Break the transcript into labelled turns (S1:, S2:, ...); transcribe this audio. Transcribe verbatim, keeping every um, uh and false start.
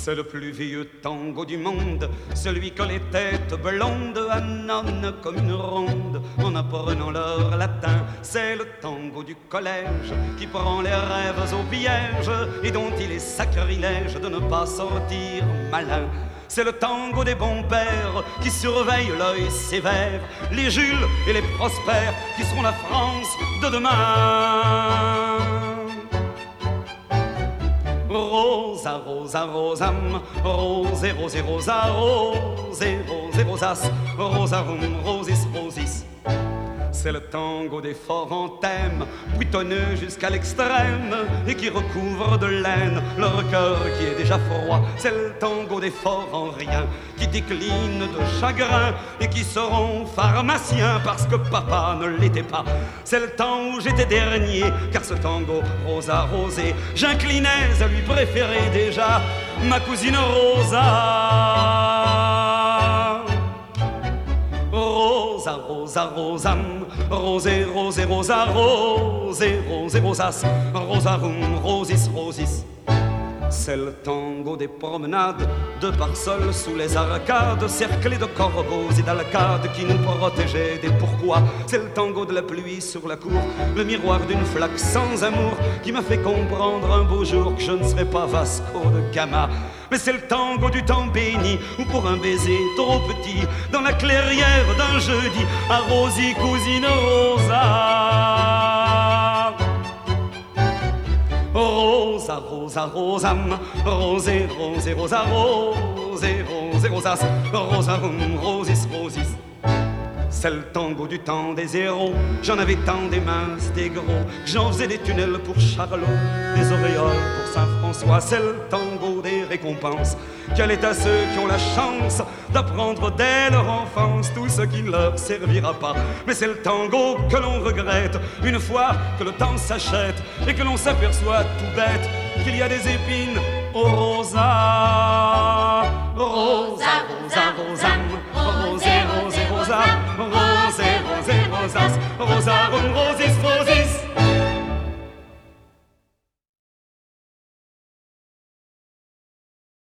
S1: C'est le plus vieux tango du monde, celui que les têtes blondes annonnent comme une ronde en apprenant leur latin. C'est le tango du collège qui prend les rêves au piège et dont il est sacrilège de ne pas sortir malin. C'est le tango des bons pères qui surveillent l'œil sévère, les Jules et les Prospères qui seront la France de demain. Rosa, rosa, rosam, rosé, rosé, rosa, rosé, rosé, rosas, rosarum, rosis, rosis. C'est le tango des forts en thème, buitonneux jusqu'à l'extrême et qui recouvre de laine leur cœur qui est déjà froid. C'est le tango des forts en rien qui déclinent de chagrin et qui seront pharmaciens parce que papa ne l'était pas. C'est le temps où j'étais dernier, car ce tango rosa rosé, j'inclinais à lui préférer déjà ma cousine Rosa. Rosa, rosa, rosam, rosé, rosé, rosa, rosé, rosé, rosas, rosarum, rosis, rosis. C'est le tango des promenades, de parsoles sous les arcades, cerclés de corbeaux et d'alcades qui nous protégeaient des pourquoi. C'est le tango de la pluie sur la cour, le miroir d'une flaque sans amour qui m'a fait comprendre un beau jour que je ne serais pas Vasco de Gama. Mais c'est le tango du temps béni, où pour un baiser trop petit, dans la clairière d'un jeudi, à Rosie, cousine Rosa. Rosa, rosa, rosam, rosé, rosé, rosa, rosé, rosé, rosas, rosarum, rosis, rosis. C'est le tango du temps des héros, j'en avais tant des minces, des gros, j'en faisais des tunnels pour Charlot, des auréoles pour Saint-François. C'est le tango des récompenses, quelle est à ceux qui ont la chance d'apprendre dès leur enfance tout ce qui ne leur servira pas. Mais c'est le tango que l'on regrette une fois que le temps s'achète et que l'on s'aperçoit tout bête qu'il y a des épines au rosa. Rosa, rosa, rosam, rosé, rosé, rosa, rosé, rosé, rosas, rosarum, rosis,